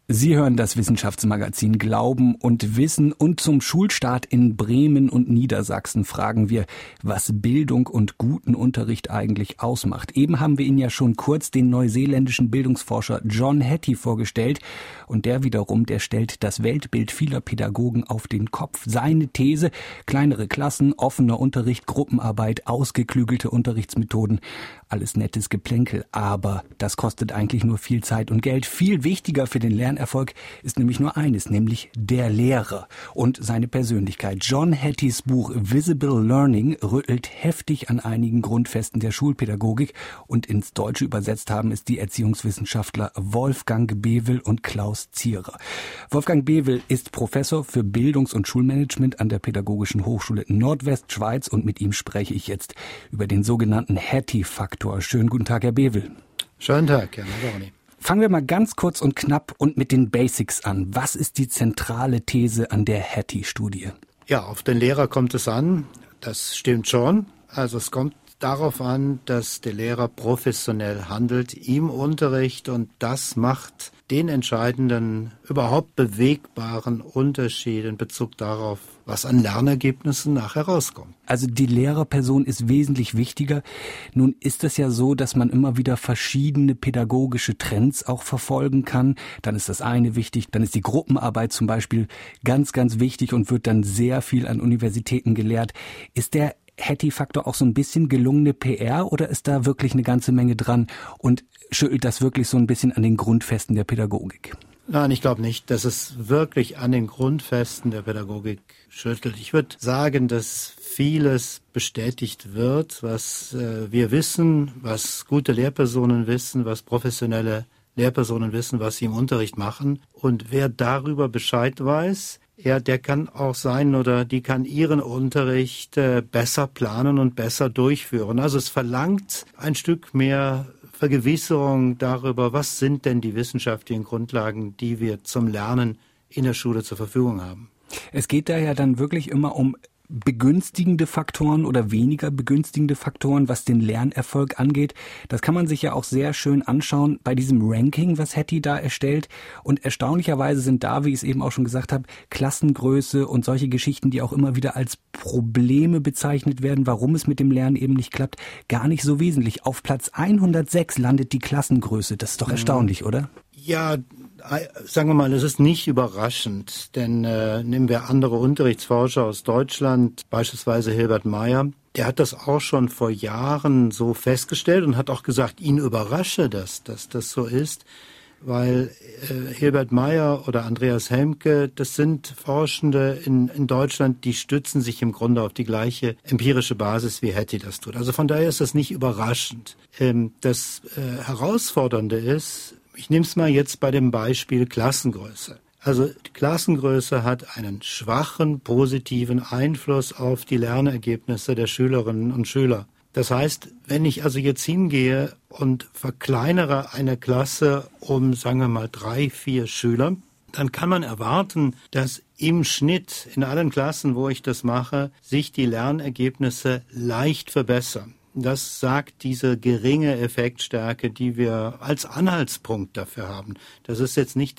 Sie hören das Wissenschaftsmagazin Glauben und Wissen und zum Schulstart in Bremen und Niedersachsen fragen wir, was Bildung und guten Unterricht eigentlich ausmacht. Eben haben wir Ihnen ja schon kurz den neuseeländischen Bildungsforscher John Hattie vorgestellt und der wiederum, der stellt das Weltbild vieler Pädagogen auf den Kopf. Seine These: kleinere Klassen, offener Unterricht, Gruppenarbeit, ausgeklügelte Unterrichtsmethoden, alles nettes Geplänkel, aber das kostet eigentlich nur viel Zeit und Geld. Viel wichtiger für den Lernerfolg ist nämlich nur eines, nämlich der Lehrer und seine Persönlichkeit. John Hatties Buch Visible Learning rüttelt heftig an einigen Grundfesten der Schulpädagogik und ins Deutsche übersetzt haben es die Erziehungswissenschaftler Wolfgang Bevel und Klaus Zierer. Wolfgang Bevel ist Professor für Bildungs- und Schulmanagement an der Pädagogischen Hochschule Nordwestschweiz und mit ihm spreche ich jetzt über den sogenannten Hattie-Faktor. Schönen guten Tag, Herr Bevel. Schönen Tag, Herr Navaroni. Fangen wir mal ganz kurz und knapp und mit den Basics an. Was ist die zentrale These an der Hattie-Studie? Ja, auf den Lehrer kommt es an. Das stimmt schon. Also es kommt darauf an, dass der Lehrer professionell handelt im Unterricht und das macht den entscheidenden, überhaupt bewegbaren Unterschied in Bezug darauf, was an Lernergebnissen nachher rauskommt. Also die Lehrerperson ist wesentlich wichtiger. Nun ist es ja so, dass man immer wieder verschiedene pädagogische Trends auch verfolgen kann. Dann ist das eine wichtig, dann ist die Gruppenarbeit zum Beispiel ganz, ganz wichtig und wird dann sehr viel an Universitäten gelehrt. Ist der Hattie-Faktor auch so ein bisschen gelungene PR oder ist da wirklich eine ganze Menge dran und schüttelt das wirklich so ein bisschen an den Grundfesten der Pädagogik? Nein, ich glaube nicht, dass es wirklich an den Grundfesten der Pädagogik schüttelt. Ich würde sagen, dass vieles bestätigt wird, was wir wissen, was gute Lehrpersonen wissen, was professionelle Lehrpersonen wissen, was sie im Unterricht machen. Und wer darüber Bescheid weiß, ja, der kann auch sein oder die kann ihren Unterricht besser planen und besser durchführen. Also es verlangt ein Stück mehr Vergewisserung darüber, was sind denn die wissenschaftlichen Grundlagen, die wir zum Lernen in der Schule zur Verfügung haben. Es geht da ja dann wirklich immer um begünstigende Faktoren oder weniger begünstigende Faktoren, was den Lernerfolg angeht. Das kann man sich ja auch sehr schön anschauen bei diesem Ranking, was Hattie da erstellt. Und erstaunlicherweise sind da, wie ich es eben auch schon gesagt habe, Klassengröße und solche Geschichten, die auch immer wieder als Probleme bezeichnet werden, warum es mit dem Lernen eben nicht klappt, gar nicht so wesentlich. Auf Platz 106 landet die Klassengröße. Das ist doch erstaunlich, oder? Ja, sagen wir mal, es ist nicht überraschend, denn nehmen wir andere Unterrichtsforscher aus Deutschland, beispielsweise Hilbert Meyer, der hat das auch schon vor Jahren so festgestellt und hat auch gesagt, ihn überrasche das, dass das so ist, weil Hilbert Meyer oder Andreas Helmke, das sind Forschende in Deutschland, die stützen sich im Grunde auf die gleiche empirische Basis, wie Hattie das tut. Also von daher ist das nicht überraschend. Das Herausfordernde ist, ich nehme es mal jetzt bei dem Beispiel Klassengröße. Also die Klassengröße hat einen schwachen positiven Einfluss auf die Lernergebnisse der Schülerinnen und Schüler. Das heißt, wenn ich also jetzt hingehe und verkleinere eine Klasse um, sagen wir mal, 3, 4 Schüler, dann kann man erwarten, dass im Schnitt in allen Klassen, wo ich das mache, sich die Lernergebnisse leicht verbessern. Das sagt diese geringe Effektstärke, die wir als Anhaltspunkt dafür haben. Das ist jetzt nicht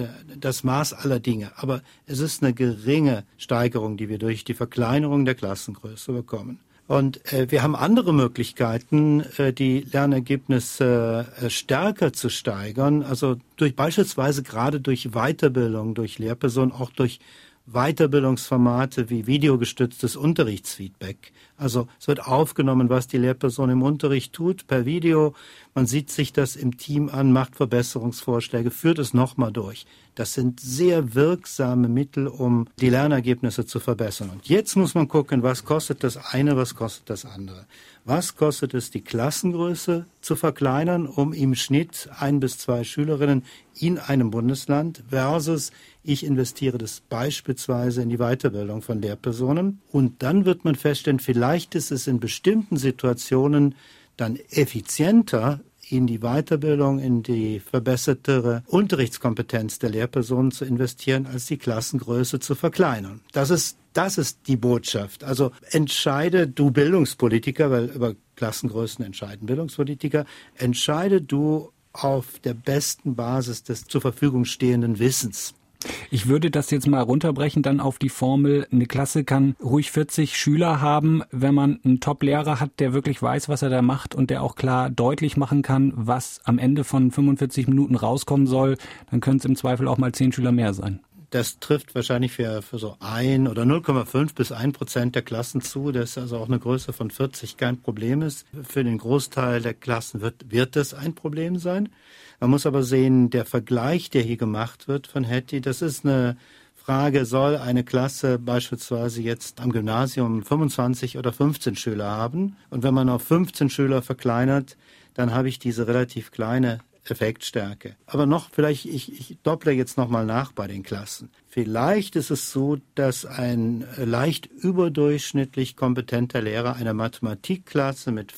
das Maß aller Dinge, aber es ist eine geringe Steigerung, die wir durch die Verkleinerung der Klassengröße bekommen. Und wir haben andere Möglichkeiten, die Lernergebnisse stärker zu steigern, also beispielsweise gerade durch Weiterbildung, durch Lehrpersonen, auch durch Weiterbildungsformate wie videogestütztes Unterrichtsfeedback. Also es wird aufgenommen, was die Lehrperson im Unterricht tut, per Video. Man sieht sich das im Team an, macht Verbesserungsvorschläge, führt es nochmal durch. Das sind sehr wirksame Mittel, um die Lernergebnisse zu verbessern. Und jetzt muss man gucken, was kostet das eine, was kostet das andere. Was kostet es, die Klassengröße zu verkleinern, um im Schnitt 1 bis 2 Schülerinnen in einem Bundesland versus ich investiere das beispielsweise in die Weiterbildung von Lehrpersonen. Und dann wird man feststellen, vielleicht ist es in bestimmten Situationen dann effizienter, in die Weiterbildung, in die verbessertere Unterrichtskompetenz der Lehrpersonen zu investieren, als die Klassengröße zu verkleinern. Das ist die Botschaft. Also entscheide du Bildungspolitiker, weil über Klassengrößen entscheiden Bildungspolitiker, entscheide du auf der besten Basis des zur Verfügung stehenden Wissens. Ich würde das jetzt mal runterbrechen dann auf die Formel, eine Klasse kann ruhig 40 Schüler haben, wenn man einen Top-Lehrer hat, der wirklich weiß, was er da macht und der auch klar deutlich machen kann, was am Ende von 45 Minuten rauskommen soll, dann können es im Zweifel auch mal 10 Schüler mehr sein. Das trifft wahrscheinlich für so 1 oder 0,5 bis 1% der Klassen zu, dass also auch eine Größe von 40 kein Problem ist. Für den Großteil der Klassen wird das ein Problem sein. Man muss aber sehen, der Vergleich, der hier gemacht wird von Hattie, das ist eine Frage, soll eine Klasse beispielsweise jetzt am Gymnasium 25 oder 15 Schüler haben? Und wenn man auf 15 Schüler verkleinert, dann habe ich diese relativ kleine Effektstärke. Aber noch, vielleicht, ich dopple jetzt nochmal nach bei den Klassen. Vielleicht ist es so, dass ein leicht überdurchschnittlich kompetenter Lehrer einer Mathematikklasse mit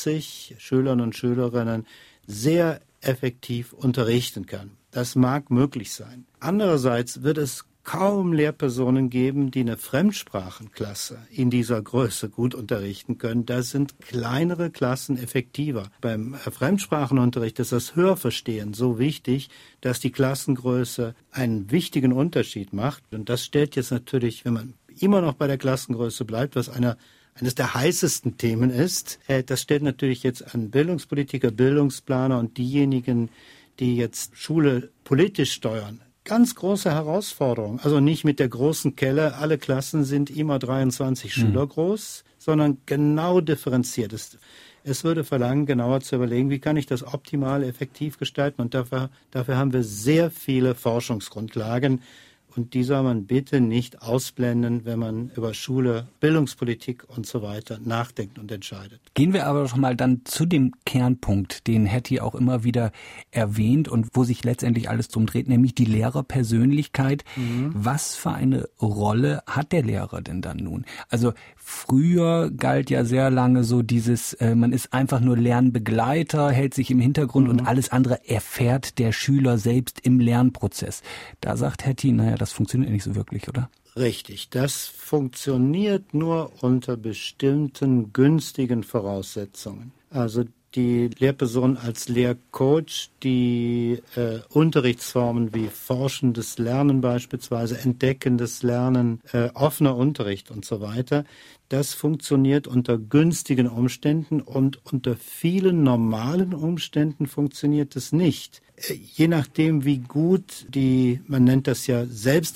40 Schülern und Schülerinnen sehr effektiv unterrichten kann. Das mag möglich sein. Andererseits wird es kaum Lehrpersonen geben, die eine Fremdsprachenklasse in dieser Größe gut unterrichten können. Da sind kleinere Klassen effektiver. Beim Fremdsprachenunterricht ist das Hörverstehen so wichtig, dass die Klassengröße einen wichtigen Unterschied macht. Und das stellt jetzt natürlich, wenn man immer noch bei der Klassengröße bleibt, was eines der heißesten Themen ist, das stellt natürlich jetzt an Bildungspolitiker, Bildungsplaner und diejenigen, die jetzt Schule politisch steuern, ganz große Herausforderung. Also nicht mit der großen Kelle, alle Klassen sind immer 23 Schüler groß, sondern genau differenziert. Es würde verlangen, genauer zu überlegen, wie kann ich das optimal effektiv gestalten. Und dafür haben wir sehr viele Forschungsgrundlagen. Und die soll man bitte nicht ausblenden, wenn man über Schule, Bildungspolitik und so weiter nachdenkt und entscheidet. Gehen wir aber doch mal dann zu dem Kernpunkt, den Hattie auch immer wieder erwähnt und wo sich letztendlich alles drum dreht, nämlich die Lehrerpersönlichkeit. Was für eine Rolle hat der Lehrer denn dann nun? Also früher galt ja sehr lange so dieses, man ist einfach nur Lernbegleiter, hält sich im Hintergrund und alles andere erfährt der Schüler selbst im Lernprozess. Da sagt Hattie, naja, das funktioniert nicht so wirklich, oder? Richtig, das funktioniert nur unter bestimmten günstigen Voraussetzungen. Also die Lehrperson als Lehrcoach, die Unterrichtsformen wie forschendes Lernen beispielsweise, entdeckendes Lernen, offener Unterricht und so weiter, das funktioniert unter günstigen Umständen und unter vielen normalen Umständen funktioniert es nicht. Je nachdem, wie gut man nennt das ja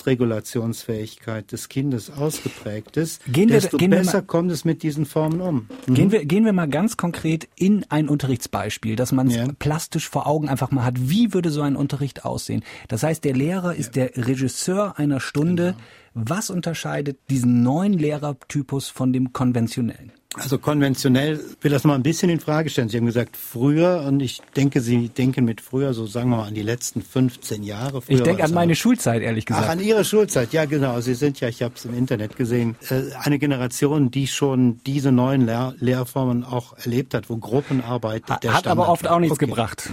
Selbstregulationsfähigkeit des Kindes ausgeprägt ist, desto besser kommt es mit diesen Formen um. Gehen wir mal ganz konkret in ein Unterrichtsbeispiel, dass man es plastisch vor Augen einfach mal hat. Wie würde so ein Unterricht aussehen? Das heißt, der Lehrer ist der Regisseur einer Stunde. Genau. Was unterscheidet diesen neuen Lehrertypus von dem konventionellen? Also konventionell, ich will das mal ein bisschen in Frage stellen. Sie haben gesagt früher, und ich denke, Sie denken mit früher, so sagen wir mal an die letzten 15 Jahre. Früher ich denke an meine Schulzeit, ehrlich gesagt. Ach, an Ihre Schulzeit, ja genau. Sie sind ja, ich habe es im Internet gesehen, eine Generation, die schon diese neuen Lehrformen auch erlebt hat, wo Gruppenarbeit der Standard hat aber oft auch nichts gebracht.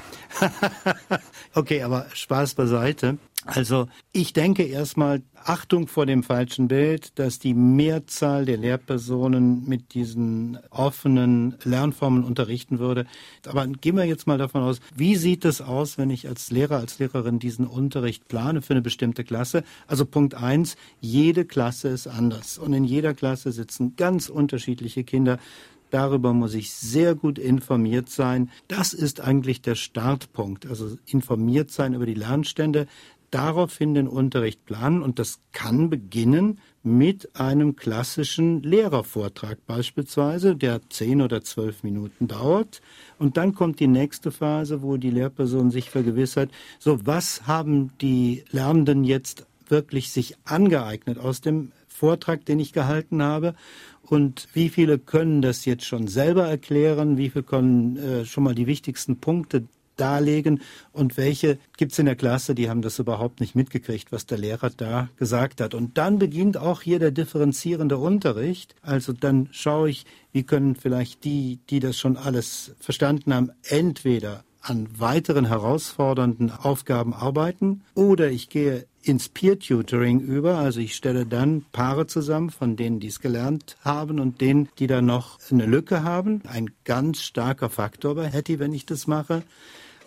Okay, aber Spaß beiseite. Also ich denke erstmal, Achtung vor dem falschen Bild, dass die Mehrzahl der Lehrpersonen mit diesen offenen Lernformen unterrichten würde. Aber gehen wir jetzt mal davon aus, wie sieht es aus, wenn ich als Lehrer, als Lehrerin diesen Unterricht plane für eine bestimmte Klasse? Also Punkt 1, jede Klasse ist anders und in jeder Klasse sitzen ganz unterschiedliche Kinder. Darüber muss ich sehr gut informiert sein. Das ist eigentlich der Startpunkt, also informiert sein über die Lernstände, daraufhin den Unterricht planen und das kann beginnen mit einem klassischen Lehrervortrag beispielsweise, der 10 oder 12 Minuten dauert und dann kommt die nächste Phase, wo die Lehrperson sich vergewissert, so was haben die Lernenden jetzt wirklich sich angeeignet aus dem Vortrag, den ich gehalten habe und wie viele können das jetzt schon selber erklären, wie viele können schon mal die wichtigsten Punkte darlegen und welche gibt es in der Klasse, die haben das überhaupt nicht mitgekriegt, was der Lehrer da gesagt hat. Und dann beginnt auch hier der differenzierende Unterricht. Also dann schaue ich, wie können vielleicht die das schon alles verstanden haben, entweder an weiteren herausfordernden Aufgaben arbeiten oder ich gehe ins Peer-Tutoring über, also ich stelle dann Paare zusammen von denen, die es gelernt haben und denen, die da noch eine Lücke haben. Ein ganz starker Faktor bei Hattie, wenn ich das mache.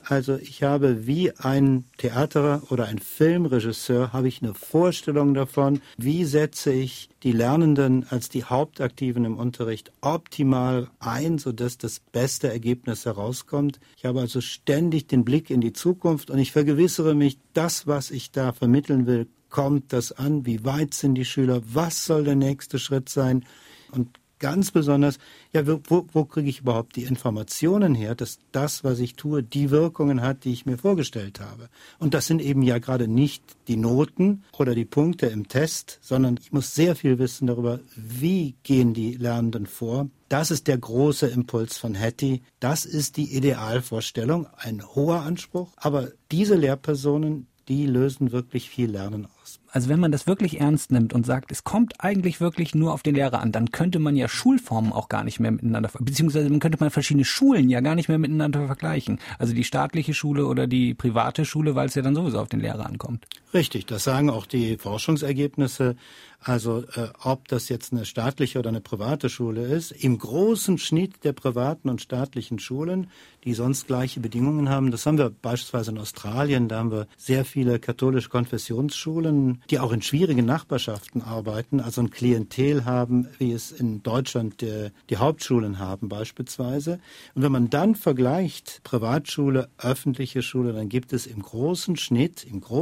Also ich habe wie ein Theater- oder ein Filmregisseur, habe ich eine Vorstellung davon, wie setze ich die Lernenden als die Hauptaktiven im Unterricht optimal ein, sodass das beste Ergebnis herauskommt. Ich habe also ständig den Blick in die Zukunft und ich vergewissere mich, das, was ich da vermitteln will, kommt das an? Wie weit sind die Schüler? Was soll der nächste Schritt sein? Und ganz besonders, ja, wo kriege ich überhaupt die Informationen her, dass das, was ich tue, die Wirkungen hat, die ich mir vorgestellt habe. Und das sind eben ja gerade nicht die Noten oder die Punkte im Test, sondern ich muss sehr viel wissen darüber, wie gehen die Lernenden vor. Das ist der große Impuls von Hattie. Das ist die Idealvorstellung, ein hoher Anspruch. Aber diese Lehrpersonen, die lösen wirklich viel Lernen aus. Also wenn man das wirklich ernst nimmt und sagt, es kommt eigentlich wirklich nur auf den Lehrer an, dann könnte man ja Schulformen auch gar nicht mehr miteinander, beziehungsweise man könnte verschiedene Schulen ja gar nicht mehr miteinander vergleichen. Also die staatliche Schule oder die private Schule, weil es ja dann sowieso auf den Lehrer ankommt. Richtig, das sagen auch die Forschungsergebnisse. Also ob das jetzt eine staatliche oder eine private Schule ist, im großen Schnitt der privaten und staatlichen Schulen, die sonst gleiche Bedingungen haben, das haben wir beispielsweise in Australien, da haben wir sehr viele katholische Konfessionsschulen, die auch in schwierigen Nachbarschaften arbeiten, also ein Klientel haben, wie es in Deutschland die Hauptschulen haben beispielsweise. Und wenn man dann vergleicht Privatschule, öffentliche Schule, dann gibt es im großen Schnitt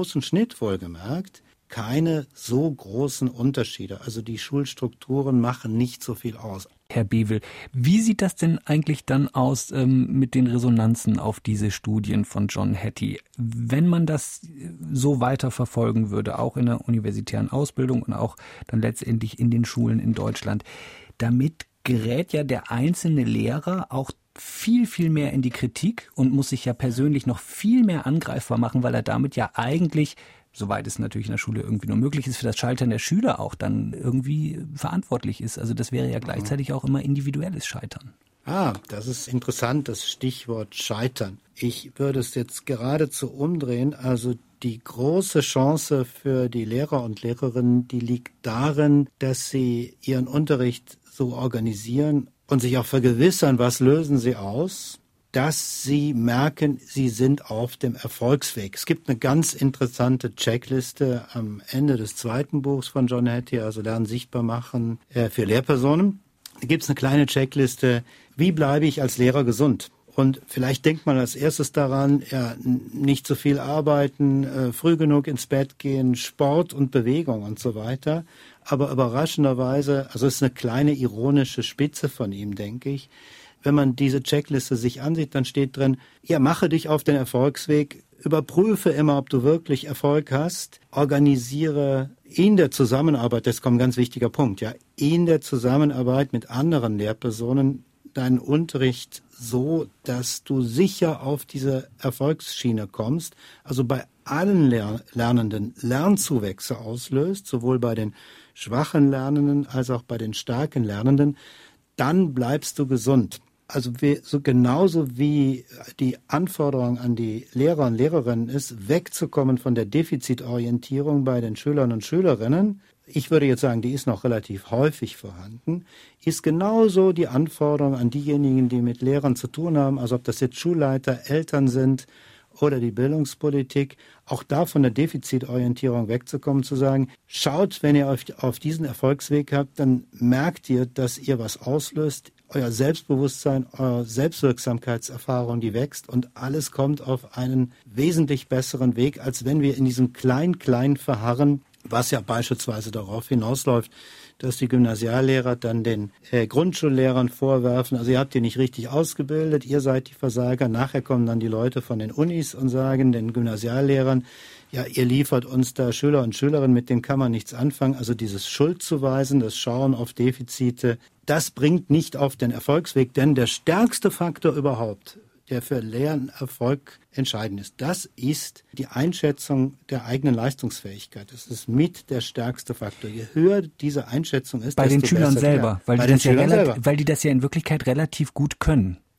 wohlgemerkt, keine so großen Unterschiede. Also die Schulstrukturen machen nicht so viel aus. Herr Bewel, wie sieht das denn eigentlich dann aus mit den Resonanzen auf diese Studien von John Hattie? Wenn man das so weiter verfolgen würde, auch in der universitären Ausbildung und auch dann letztendlich in den Schulen in Deutschland, damit gerät ja der einzelne Lehrer auch viel, viel mehr in die Kritik und muss sich ja persönlich noch viel mehr angreifbar machen, weil er damit ja eigentlich, soweit es natürlich in der Schule irgendwie nur möglich ist, für das Scheitern der Schüler auch dann irgendwie verantwortlich ist. Also das wäre ja gleichzeitig auch immer individuelles Scheitern. Das ist interessant, das Stichwort Scheitern. Ich würde es jetzt geradezu umdrehen. Also die große Chance für die Lehrer und Lehrerinnen, die liegt darin, dass sie ihren Unterricht so organisieren und sich auch vergewissern, was lösen sie aus, dass sie merken, sie sind auf dem Erfolgsweg. Es gibt eine ganz interessante Checkliste am Ende des zweiten Buchs von John Hattie, also Lernen sichtbar machen für Lehrpersonen. Da gibt es eine kleine Checkliste, wie bleibe ich als Lehrer gesund? Und vielleicht denkt man als erstes daran, ja, nicht zu viel arbeiten, früh genug ins Bett gehen, Sport und Bewegung und so weiter. Aber überraschenderweise, also es ist eine kleine ironische Spitze von ihm, denke ich. Wenn man diese Checkliste sich ansieht, dann steht drin, ja, mache dich auf den Erfolgsweg, überprüfe immer, ob du wirklich Erfolg hast, organisiere in der Zusammenarbeit, das kommt ein ganz wichtiger Punkt, ja, in der Zusammenarbeit mit anderen Lehrpersonen deinen Unterricht so, dass du sicher auf diese Erfolgsschiene kommst, also bei allen Lernenden Lernzuwächse auslöst, sowohl bei den schwachen Lernenden als auch bei den starken Lernenden, dann bleibst du gesund. Also genauso wie die Anforderung an die Lehrer und Lehrerinnen ist, wegzukommen von der Defizitorientierung bei den Schülern und Schülerinnen, ich würde jetzt sagen, die ist noch relativ häufig vorhanden, ist genauso die Anforderung an diejenigen, die mit Lehrern zu tun haben, also ob das jetzt Schulleiter, Eltern sind oder die Bildungspolitik, auch da von der Defizitorientierung wegzukommen, zu sagen, schaut, wenn ihr euch auf diesen Erfolgsweg habt, dann merkt ihr, dass ihr was auslöst, euer Selbstbewusstsein, eure Selbstwirksamkeitserfahrung, die wächst und alles kommt auf einen wesentlich besseren Weg, als wenn wir in diesem klein verharren, was ja beispielsweise darauf hinausläuft, dass die Gymnasiallehrer dann den Grundschullehrern vorwerfen, also ihr habt die nicht richtig ausgebildet, ihr seid die Versager. Nachher kommen dann die Leute von den Unis und sagen den Gymnasiallehrern, ja, ihr liefert uns da Schüler und Schülerinnen, mit denen kann man nichts anfangen. Also dieses Schuldzuweisen, das Schauen auf Defizite, das bringt nicht auf den Erfolgsweg, denn der stärkste Faktor überhaupt, der für Lernerfolg entscheidend ist, das ist die Einschätzung der eigenen Leistungsfähigkeit. Das ist mit der stärkste Faktor. Je höher diese Einschätzung ist, bei den desto Schülern besser selber, weil die das ja in Wirklichkeit relativ gut können.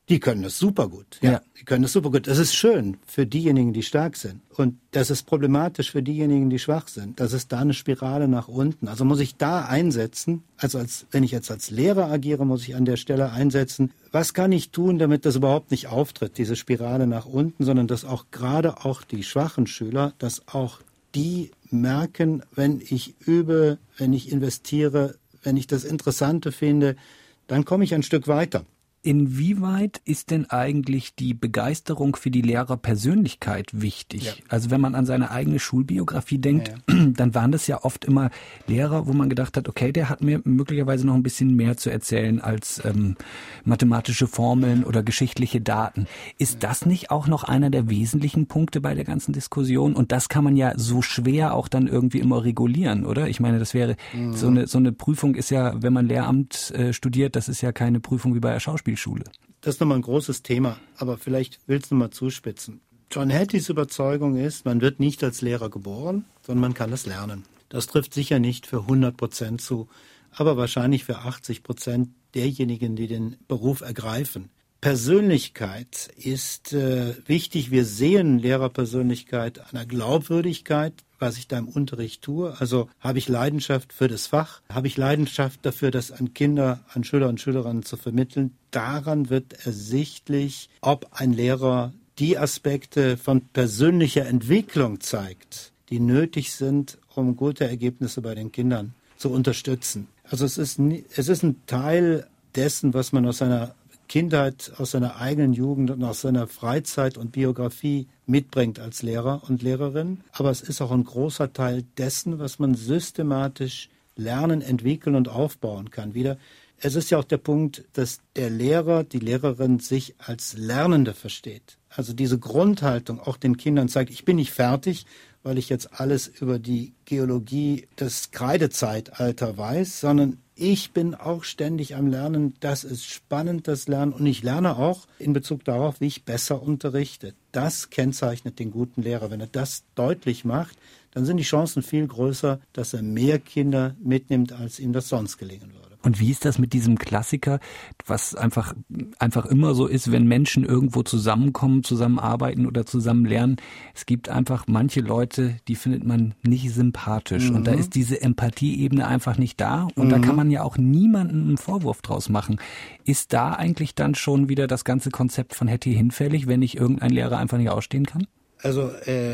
Die können das super gut. Ja, die können das super gut. Das ist schön für diejenigen, die stark sind. Und das ist problematisch für diejenigen, die schwach sind. Das ist da eine Spirale nach unten. Also muss ich da einsetzen, also wenn ich jetzt als Lehrer agiere, muss ich an der Stelle einsetzen, was kann ich tun, damit das überhaupt nicht auftritt, diese Spirale nach unten, sondern dass auch gerade auch die schwachen Schüler, dass auch die merken, wenn ich übe, wenn ich investiere, wenn ich das Interessante finde, dann komme ich ein Stück weiter. Inwieweit ist denn eigentlich die Begeisterung für die Lehrerpersönlichkeit wichtig? Ja. Also wenn man an seine eigene Schulbiografie denkt, dann waren das ja oft immer Lehrer, wo man gedacht hat, okay, der hat mir möglicherweise noch ein bisschen mehr zu erzählen als mathematische Formeln oder geschichtliche Daten. Ist das nicht auch noch einer der wesentlichen Punkte bei der ganzen Diskussion? Und das kann man ja so schwer auch dann irgendwie immer regulieren, oder? Ich meine, das wäre so eine Prüfung ist ja, wenn man Lehramt studiert, das ist ja keine Prüfung wie bei der Schauspielschule. Das ist nochmal ein großes Thema, aber vielleicht willst du mal zuspitzen. John Hattie's Überzeugung ist, man wird nicht als Lehrer geboren, sondern man kann es lernen. Das trifft sicher nicht für 100% zu, aber wahrscheinlich für 80% derjenigen, die den Beruf ergreifen. Persönlichkeit ist wichtig. Wir sehen Lehrerpersönlichkeit an der Glaubwürdigkeit, was ich da im Unterricht tue. Also habe ich Leidenschaft für das Fach, habe ich Leidenschaft dafür, das an Kinder, an Schüler und Schülerinnen zu vermitteln. Daran wird ersichtlich, ob ein Lehrer die Aspekte von persönlicher Entwicklung zeigt, die nötig sind, um gute Ergebnisse bei den Kindern zu unterstützen. Also es ist ein Teil dessen, was man aus seiner Kindheit, aus seiner eigenen Jugend und aus seiner Freizeit und Biografie mitbringt als Lehrer und Lehrerin. Aber es ist auch ein großer Teil dessen, was man systematisch lernen, entwickeln und aufbauen kann. Es ist ja auch der Punkt, dass der Lehrer, die Lehrerin sich als Lernende versteht. Also diese Grundhaltung auch den Kindern zeigt, ich bin nicht fertig, weil ich jetzt alles über die Geologie des Kreidezeitalters weiß, sondern ich bin auch ständig am Lernen. Das ist spannend, das Lernen. Und ich lerne auch in Bezug darauf, wie ich besser unterrichte. Das kennzeichnet den guten Lehrer. Wenn er das deutlich macht, dann sind die Chancen viel größer, dass er mehr Kinder mitnimmt, als ihm das sonst gelingen würde. Und wie ist das mit diesem Klassiker, was einfach immer so ist, wenn Menschen irgendwo zusammenkommen, zusammenarbeiten oder zusammen lernen? Es gibt einfach manche Leute, die findet man nicht sympathisch. Und da ist diese Empathieebene einfach nicht da. Und da kann man ja auch niemandem einen Vorwurf draus machen. Ist da eigentlich dann schon wieder das ganze Konzept von Hattie hinfällig, wenn ich irgendein Lehrer einfach nicht ausstehen kann? Also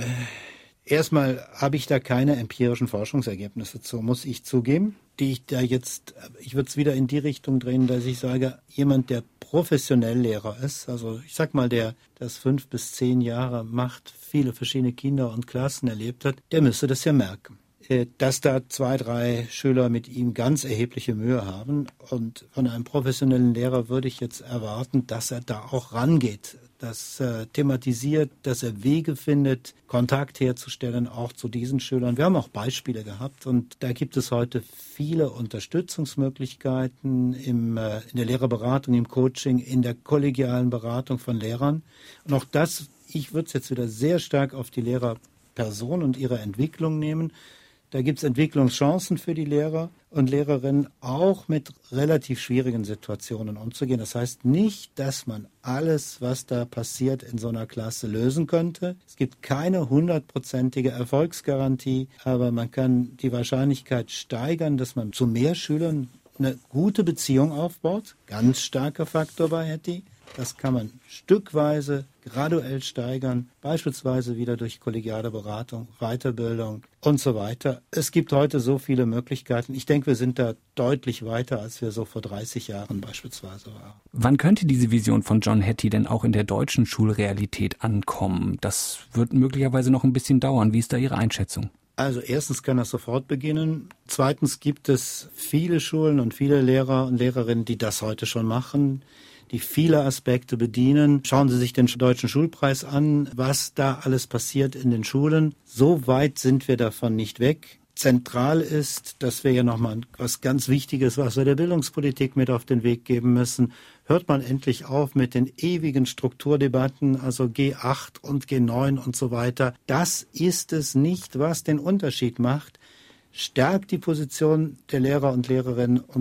erstmal habe ich da keine empirischen Forschungsergebnisse zu, muss ich zugeben, die ich da jetzt, ich würde es wieder in die Richtung drehen, dass ich sage, jemand, der professionell Lehrer ist, also ich sag mal, der das 5 bis 10 Jahre macht, viele verschiedene Kinder und Klassen erlebt hat, der müsste das ja merken. Dass da 2, 3 Schüler mit ihm ganz erhebliche Mühe haben. Und von einem professionellen Lehrer würde ich jetzt erwarten, dass er da auch rangeht, das thematisiert, dass er Wege findet, Kontakt herzustellen, auch zu diesen Schülern. Wir haben auch Beispiele gehabt und da gibt es heute viele Unterstützungsmöglichkeiten in der Lehrerberatung, im Coaching, in der kollegialen Beratung von Lehrern. Und auch das, ich würde es jetzt wieder sehr stark auf die Lehrerperson und ihre Entwicklung nehmen. Da gibt es Entwicklungschancen für die Lehrer und Lehrerinnen, auch mit relativ schwierigen Situationen umzugehen. Das heißt nicht, dass man alles, was da passiert, in so einer Klasse lösen könnte. Es gibt keine 100%ige Erfolgsgarantie, aber man kann die Wahrscheinlichkeit steigern, dass man zu mehr Schülern eine gute Beziehung aufbaut. Ganz starker Faktor bei Hattie. Das kann man stückweise, graduell steigern, beispielsweise wieder durch kollegiale Beratung, Weiterbildung und so weiter. Es gibt heute so viele Möglichkeiten. Ich denke, wir sind da deutlich weiter, als wir so vor 30 Jahren beispielsweise waren. Wann könnte diese Vision von John Hattie denn auch in der deutschen Schulrealität ankommen? Das wird möglicherweise noch ein bisschen dauern. Wie ist da Ihre Einschätzung? Also erstens kann das sofort beginnen. Zweitens gibt es viele Schulen und viele Lehrer und Lehrerinnen, die das heute schon machen, die viele Aspekte bedienen. Schauen Sie sich den Deutschen Schulpreis an, was da alles passiert in den Schulen. So weit sind wir davon nicht weg. Zentral ist, dass wir ja nochmal was ganz Wichtiges, was wir der Bildungspolitik mit auf den Weg geben müssen. Hört man endlich auf mit den ewigen Strukturdebatten, also G8 und G9 und so weiter. Das ist es nicht, was den Unterschied macht. Stärkt die Position der Lehrer und Lehrerinnen und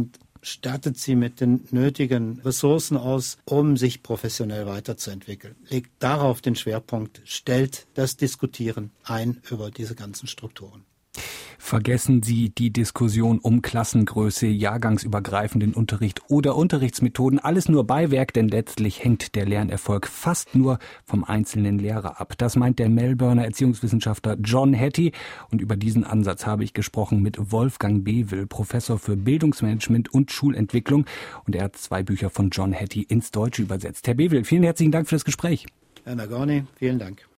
stattet sie mit den nötigen Ressourcen aus, um sich professionell weiterzuentwickeln. Legt darauf den Schwerpunkt, stellt das Diskutieren ein über diese ganzen Strukturen. Vergessen Sie die Diskussion um Klassengröße, jahrgangsübergreifenden Unterricht oder Unterrichtsmethoden. Alles nur Beiwerk, denn letztlich hängt der Lernerfolg fast nur vom einzelnen Lehrer ab. Das meint der Melbourner Erziehungswissenschaftler John Hattie. Und über diesen Ansatz habe ich gesprochen mit Wolfgang Bevel, Professor für Bildungsmanagement und Schulentwicklung. Und er hat 2 Bücher von John Hattie ins Deutsche übersetzt. Herr Bevel, vielen herzlichen Dank für das Gespräch. Herr Nagorny, vielen Dank.